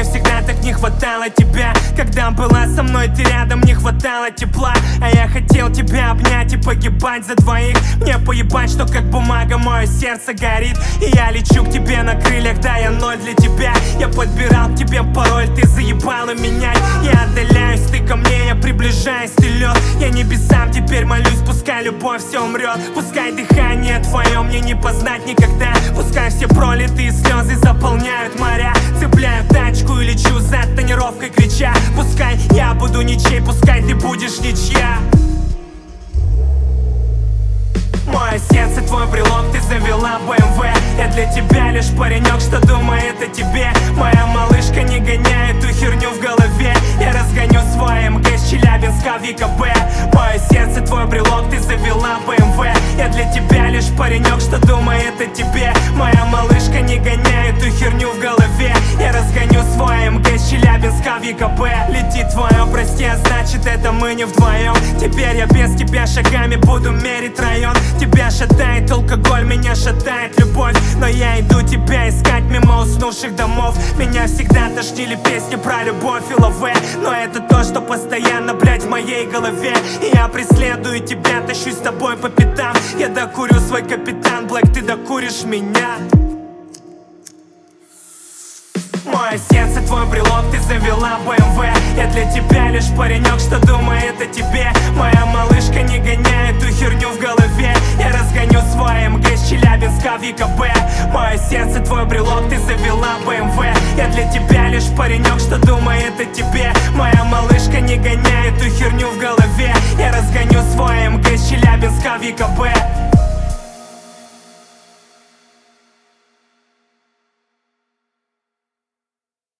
Мне всегда так не хватало тебя. Когда была со мной ты рядом, не хватало тепла. А я хотел тебя обнять и погибать за двоих. Мне поебать, что как бумага мое сердце горит. И я лечу к тебе на крыльях, да, я ноль для тебя. Я подбирал к тебе пароль, ты заебала менять. Я отдаляюсь, ты ко мне, я приближаюсь, ты лед. Я небесам теперь молюсь, пускай любовь все умрет. Пускай дыхание твое мне не познать никогда. Пускай все пролитые слезы заполняют моря. Цепляю тачку и лечу за тонировкой, крича: пускай я буду ничей, пускай ты будешь ничья. Мое сердце твой брелок, ты завела BMW. Я для тебя лишь паренек, что думает о тебе. Моя малышка, не гоняй эту херню в голове. Я разгоню свой МГ с Челябинска в ЕКБ. Мое сердце твой брелок, ты завела BMW. Я для тебя лишь паренек, что думает о тебе. Моя малышка, не гоняй эту херню в голове. Я разгоню свой МГ с Челябинска в ЕКБ. Летит твое, прости, а значит это мы не вдвоем. Теперь я без тебя шагами буду мерить район. Тебя шатает алкоголь, меня шатает любовь. Но я иду тебя искать мимо уснувших домов. Меня всегда тошнили песни про любовь и лаве. Но это то, что постоянно, блядь, в моей голове. И я преследую тебя, тащусь с тобой по пятам. Я докурю свой капитан Блэк, ты докуришь меня. Мое сердце твой брелок, ты завела BMW. Я для тебя лишь паренек, что думает о тебе. Моя малышка, не гоняй эту херню в голове. Я разгоню свой МГ с Челябинска в ЕКБ. Мое сердце твой брелок, ты завела BMW. Я для тебя лишь паренек, что думает о тебе. Моя малышка, не гоняй эту херню в голове. Я разгоню свой МГ с Челябинска в ЕКБ.